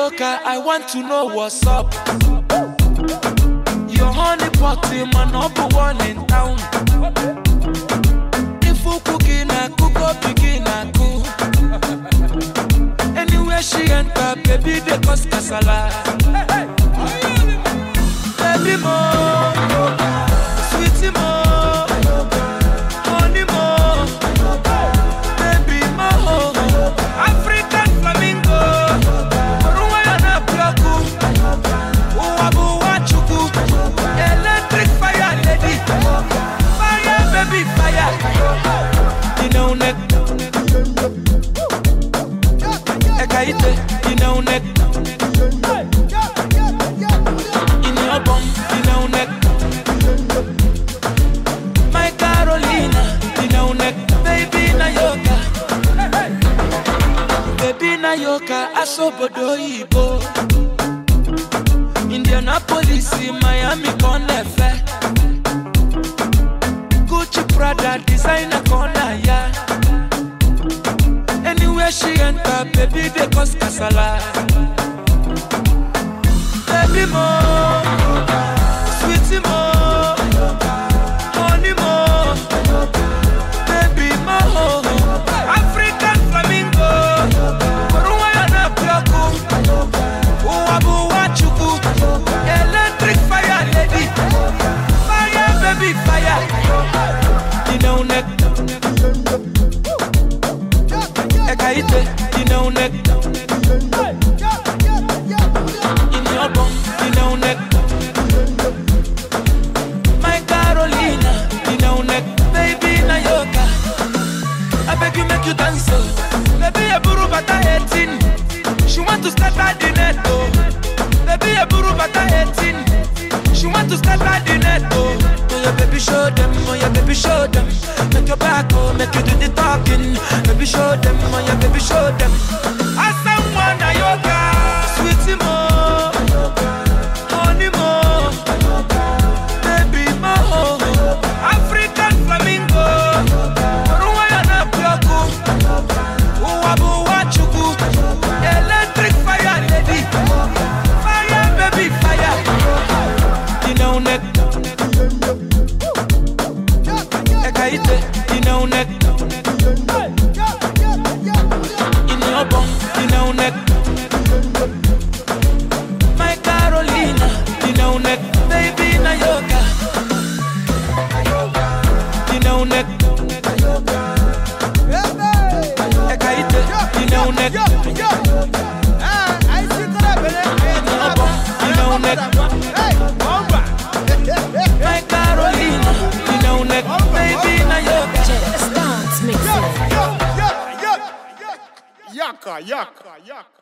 Nayoka, I want to know what's up. Your honey pot, my number one in town. If you cooking, I cook up, begin, I cook. Anywhere she enter, baby, they cause casala. Baby, more, sweetie, more, honey, more, baby, more. African flamingo, Ruana Plaku, Uabu Wachuku, electric fire lady, fire, baby, fire. You know, neck, Ekaite, you know, neck. My Carolina, baby Nayoka, baby Nayoka, asobodo ibo. Indianapolis, Miami, Conefe, Gucci, Prada, designer corner, yeah. Anywhere she enter, baby they cause casala. Baby more, sweetie more, honey more, baby more. African flamingo, Ruana Plaku, Uabu Wachuku, electric fire lady, fire baby fire. You know neck, Ekaite, you know neck. My Carolina, baby Nayoka. I beg you make you dance, baby a buru bata 18. She want to start at the net, oh. Baby a buru bata 18. She want to start at the net, oh. Oh yeah, baby show them, oh yeah, baby show them. Make your back, oh, make you do the talking. Baby show them, oh yeah, baby show them. I someone Nayoka, sweetie more. African flamingo, Ruana Plaku, Uabu Wachuku, electric fire lady, fire baby fire. You know neck, Ekaite, you know neck. In your bum, you know neck. My Carolina, you know neck, baby Nayoka. Neck, Ekaite, you know neck. I see that, you know neck. My Carolina, you know neck, baby Nayoka. Just dance, mix it. Yaka.